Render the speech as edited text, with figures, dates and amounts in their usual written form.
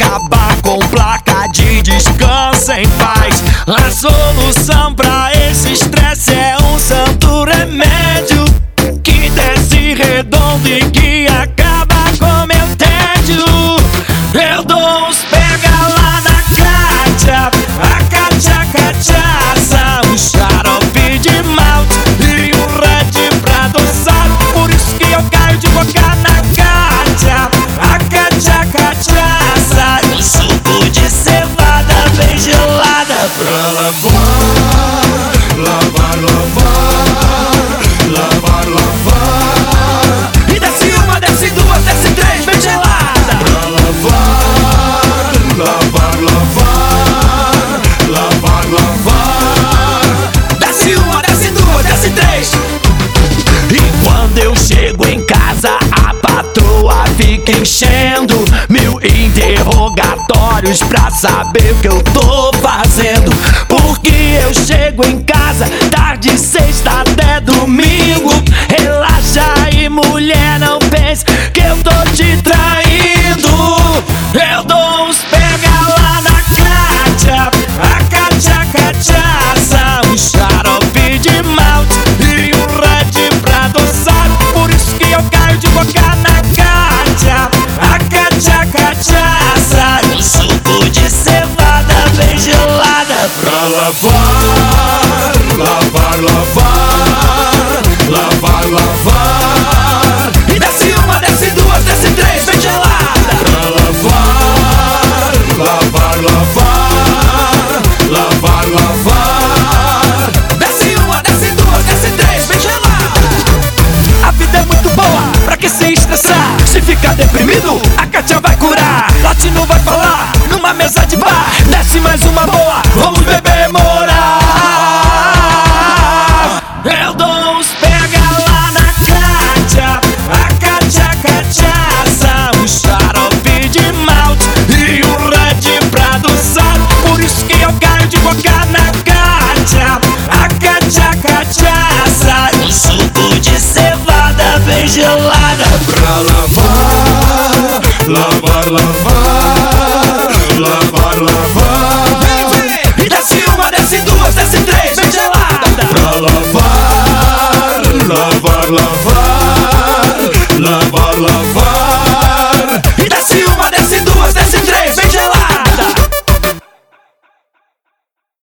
acabar com placa de descanso em paz. A solução pra esse estresse é um santo remédio que desce redondo e que acaba com meu tédio. Eu dou uns pega lá na Kátia, a Kátia cachaça, um xarope de malte e um Red pra adoçar. Por isso que eu caio de boca na Kátia, a Kátia cachaça, um suco de cevada bem gelada pra lavar, lavar, lavar, lavar, lavar. E desce uma, desce duas, desce três, bem gelada pra lavar, lavar, lavar, lavar, lavar. Desce uma, desce duas, desce três. E quando eu chego em casa, a patroa fica enchendo mil interrogatórios pra saber o que eu tô fazendo. Porque eu chego em casa tarde, sexta até domingo. Relaxa aí, mulher, não pense que eu tô te traindo. Eu dou uns pega lá na Kátia, a Kátia cachaça, um xarope de malte e um Red pra adoçar. Por isso que eu caio de boca na Kátia, a Kátia cachaça, um suco de cevada bem gelada pra lavar, lavar, lavar, lavar, lavar. E desce uma, desce duas, desce três, bem gelada pra lavar, lavar, lavar, lavar, lavar. Desce uma, desce duas, desce três, bem gelada. A vida é muito boa, pra que se estressar? Se ficar deprimido, a Kátia vai curar. Latino vai falar, numa mesa de bar. Desce mais uma boa, vamos beber morar. Eu dou uns pega lá na Kátia, a Kátia cachaça, um xarope de malte e um Red pra adoçar. Por isso que eu caio de boca na Kátia, a Kátia cachaça, um suco de cevada bem gelada.